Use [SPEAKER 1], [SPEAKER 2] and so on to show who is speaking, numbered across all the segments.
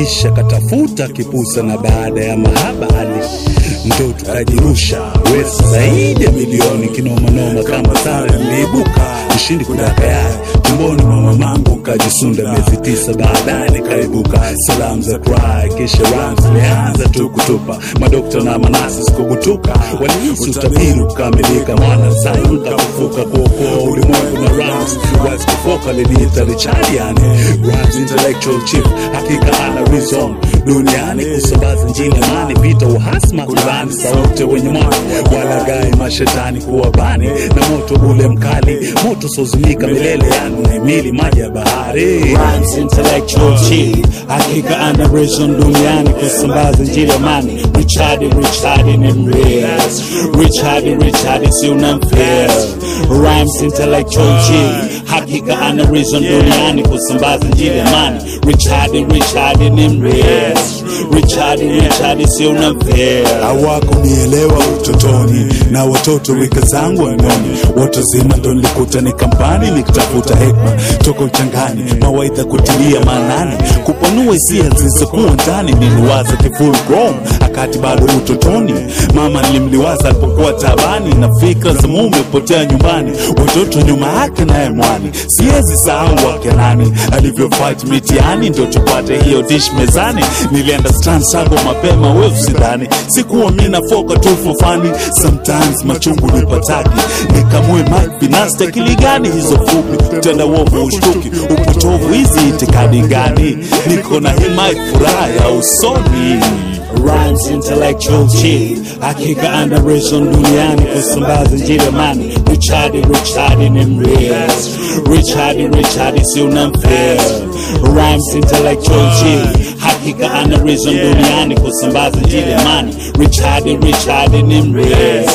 [SPEAKER 1] kisha katafuta kipusa, na baada ya mahaba ndo tukajirusha wesa zaidi ya milioni. Kinoma noma kama sara niliibuka mshindi kudaka yai tumboni mwa mamangu, kajisunda miezi 9 baadaye nikaibuka. Salamu za cry kisha rhymes nianza tu kutupa, madokta na manasi sikubutuka, walihisi utabiri kukamilika, mwana sana nitakufuka kuokoa ulimwengu na rhymes wise kufoka. Liliita Richard yani rhymes intellectual chief, hakika ana reason duniani kusambaza njini amani, vita uhasma kulani sauti wenye mwana, wala gai mashetani kuwabani na moto ule mkali, moto sozimika milele yani unaimili maji ya bahari.
[SPEAKER 2] Rhymes intellectual chief, hakika ana reason duniani kusambaza njini amani. Richard ni mreal, Richard si unamfeel. Rhymes intellectual chief, hakika ana reason duniani kusambaza njini amani. Richard ni mreal, Richard si unamfeel.
[SPEAKER 1] Hawakunielewa utotoni na watoto wika zangu wanoni, watu zima ndo nilikuta ni kampani nikitafuta hekma toka uchangani, mawaidha kutilia maanani, kupanua hisia zilizokuwa ndani. Niliwaza full grown akati bado utotoni, mama nilimliwaza alipokuwa tabani, na fikra za mume kupotea nyumbani, watoto nyuma yake naye mwani. Siwezi sahau wake nani alivyo fight mitiani ndo tupate hiyo dish mezani. Niliunderstand sago mapema wewe usidhani, sikuwa mina foka tu for funny. Sometimes machungu nipataki, nikamue mic binasta kiligani hizo fupi, tenda wovu ushtuki, upotovu hizi itikadi gani, niko na hii mic furaha ya usoni.
[SPEAKER 2] Rhymes intellectual chief, hakika ana reason duniani kusambaza njini amani. Richard ni mreal, Richard si unamfeel. Rhymes intellectual chief, hakika ana reason duniani kusambaza njini amani. Richard ni mreal,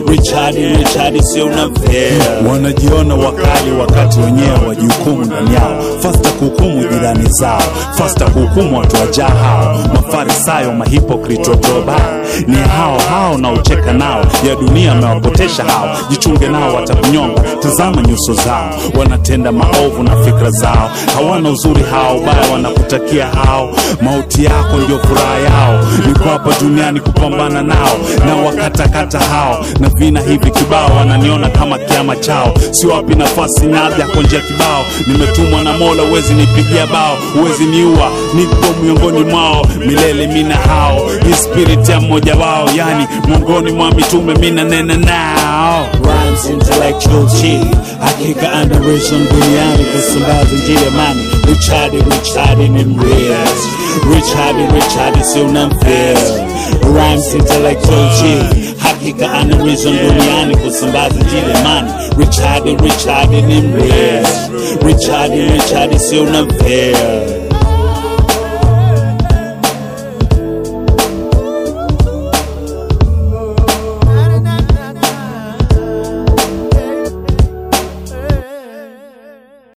[SPEAKER 2] Richard si unamfeel.
[SPEAKER 1] Wanajiona wakali wakati wenyewe wajihukumu ndani yao, fasta kuhukumu jirani zao, fasta kuhukumu watu wajaa hao, mafarisayo mahipokrito toba. Ni hao na ucheka nao, ya dunia mewapotesha hao, jichunge nao watakunyonga, tazama nyuso zao, wanatenda maovu na fikra zao, hawana uzuri hao, baya wanakutakia hao, mauti yako ndio furaha yao. Niko hapa duniani kupambana nao, na wakatakata hao, na vina hivi kibao, wananiona kama kiama chao, si wapi nafasi nabia konjia kibao. Nimetumwa na Mola, uwezi nipigia bao, uwezi niua, nipo miongoni mwao milele mina hao, ni spirit ya mmoja wao, yani miongoni mwa mitume mina nena nao.
[SPEAKER 2] Rhymes intellectual chief, hakika ana reason duniani kusambaza njini amani. Richard ni mreal, Richard si unamfeel. Rhymes intellectual chief, hakika ana reason duniani kusambaza njini amani. Richard ni mreal, Richard si unamfeel.